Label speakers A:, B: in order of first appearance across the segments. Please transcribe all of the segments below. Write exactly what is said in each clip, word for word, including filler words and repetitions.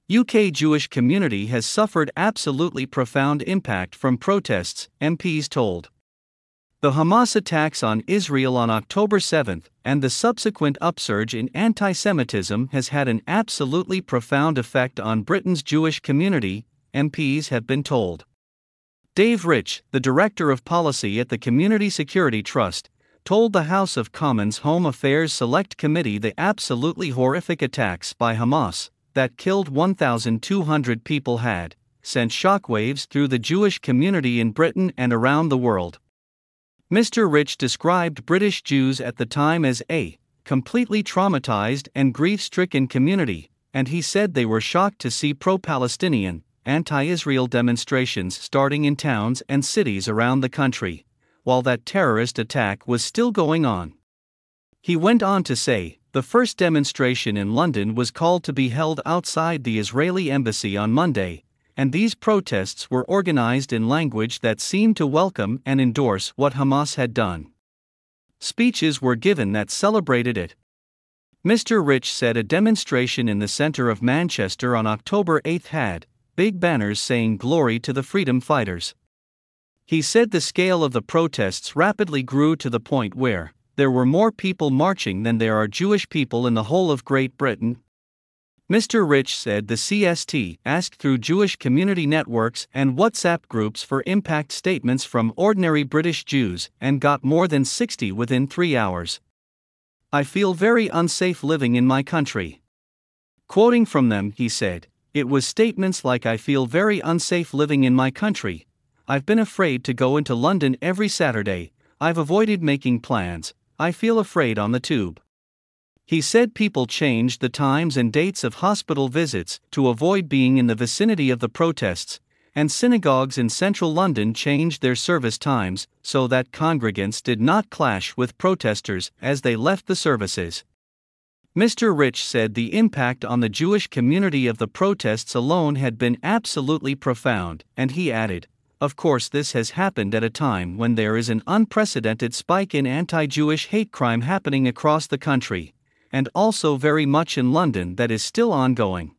A: U K Jewish community has suffered absolutely profound impact from protests, M Ps told. The Hamas attacks on Israel on October seventh and the subsequent upsurge in anti-Semitism has had an absolutely profound effect on Britain's Jewish community, M Ps have been told. Dave Rich, the Director of Policy at the Community Security Trust, told the House of Commons Home Affairs Select Committee the absolutely horrific attacks by Hamas, that killed one thousand two hundred people had sent shockwaves through the Jewish community in Britain and around the world. Mister Rich described British Jews at the time as a completely traumatized and grief-stricken community, and he said they were shocked to see pro-Palestinian, anti-Israel demonstrations starting in towns and cities around the country, while that terrorist attack was still going on. He went on to say, the first demonstration in London was called to be held outside the Israeli embassy on Monday, and these protests were organized in language that seemed to welcome and endorse what Hamas had done. Speeches were given that celebrated it. Mister Rich said a demonstration in the centre of Manchester on October eighth had big banners saying "Glory to the freedom fighters." He said the scale of the protests rapidly grew to the point where there were more people marching than there are Jewish people in the whole of Great Britain. Mister Rich said the C S T asked through Jewish community networks and WhatsApp groups for impact statements from ordinary British Jews and got more than sixty within three hours. "I feel very unsafe living in my country." Quoting from them, he said, "It was statements like I feel very unsafe living in my country. I've been afraid to go into London every Saturday, I've avoided making plans, I feel afraid on the tube." He said people changed the times and dates of hospital visits to avoid being in the vicinity of the protests, and synagogues in central London changed their service times so that congregants did not clash with protesters as they left the services. Mister Rich said the impact on the Jewish community of the protests alone had been absolutely profound, and he added, "Of course, this has happened at a time when there is an unprecedented spike in anti-Jewish hate crime happening across the country, and also very much in London that is still ongoing."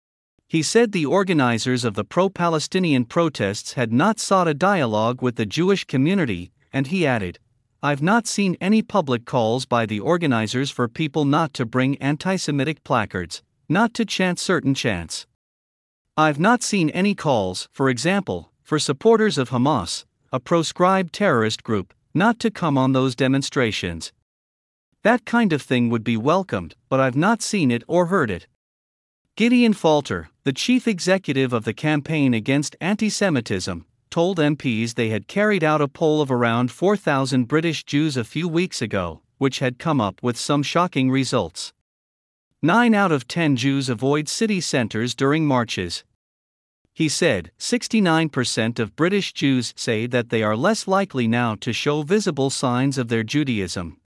A: He said the organizers of the pro-Palestinian protests had not sought a dialogue with the Jewish community, and he added, "I've not seen any public calls by the organizers for people not to bring anti-Semitic placards, not to chant certain chants. I've not seen any calls, for example, for supporters of Hamas, a proscribed terrorist group, not to come on those demonstrations. That kind of thing would be welcomed, but I've not seen it or heard it." Gideon Falter, the chief executive of the Campaign Against Anti-Semitism, told M Ps they had carried out a poll of around four thousand British Jews a few weeks ago, which had come up with some shocking results. Nine out of ten Jews avoid city centres during marches. He said, sixty-nine percent of British Jews say that they are less likely now to show visible signs of their Judaism.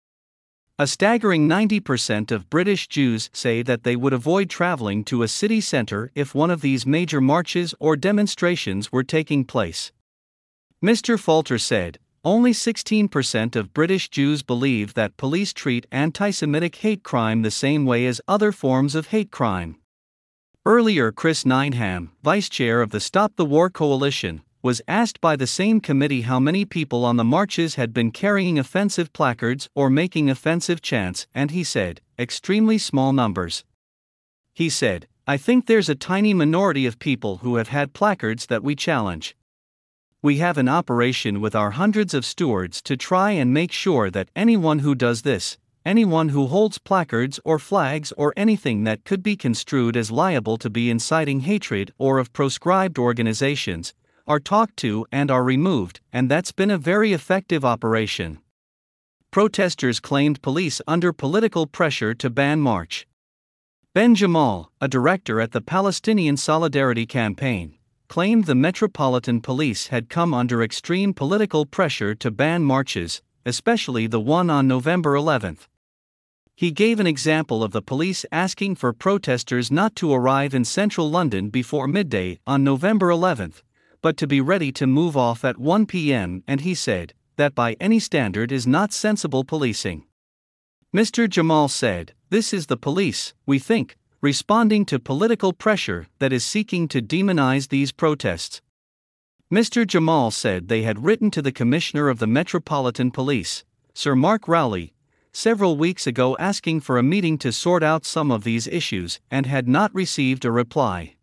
A: A staggering ninety percent of British Jews say that they would avoid travelling to a city centre if one of these major marches or demonstrations were taking place. Mister Falter said, only sixteen percent of British Jews believe that police treat anti-Semitic hate crime the same way as other forms of hate crime. Earlier, Chris Needham, vice chair of the Stop the War Coalition, was asked by the same committee how many people on the marches had been carrying offensive placards or making offensive chants, and he said, extremely small numbers. He said, "I think there's a tiny minority of people who have had placards that we challenge. We have an operation with our hundreds of stewards to try and make sure that anyone who does this, anyone who holds placards or flags or anything that could be construed as liable to be inciting hatred or of proscribed organizations, are talked to and are removed, and that's been a very effective operation." Protesters claimed police under political pressure to ban march. Ben Jamal, a director at the Palestinian Solidarity Campaign, claimed the Metropolitan Police had come under extreme political pressure to ban marches, especially the one on November eleventh. He gave an example of the police asking for protesters not to arrive in central London before midday on November eleventh, but to be ready to move off at one p m, and he said, that by any standard is not sensible policing. Mister Jamal said, "This is the police, we think, responding to political pressure that is seeking to demonize these protests. Mister Jamal said they had written to the Commissioner of the Metropolitan Police, Sir Mark Rowley, several weeks ago asking for a meeting to sort out some of these issues and had not received a reply.